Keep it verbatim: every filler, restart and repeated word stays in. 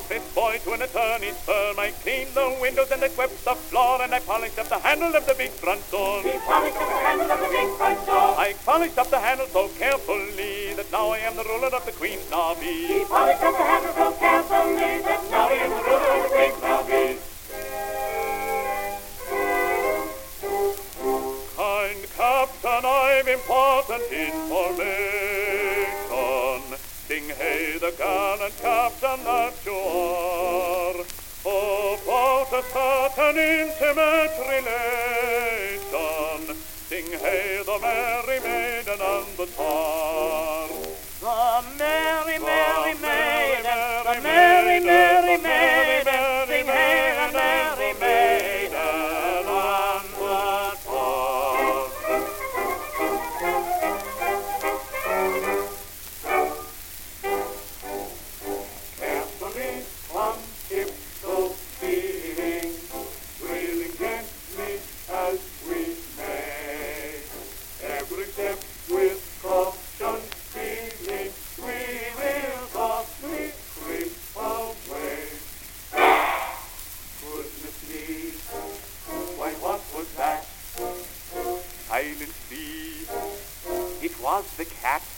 office boy to an attorney's firm. I cleaned the windows and I swept the floor, and I polished up the handle of the big front door. He polished up the handle of the big front door. I polished up the handle so carefully that now I am the ruler of the Queen's Derby. He polished up the handle so carefully that now he is the ruler of the Queen's Derby. Kind Captain, I've important information. Sing hey, the gallant captain that you are, about a certain intimate relation. Sing hey, the merry maiden and the tar. The merry, merry maiden, the merry, merry maiden, sing hey, the merry maiden and the tar. Carefully on tiptoe stealing, wheeling gently as we may. Every step with caution feeling, we will softly creep away. Goodness me, why what was that? Silent sea, it was the cat.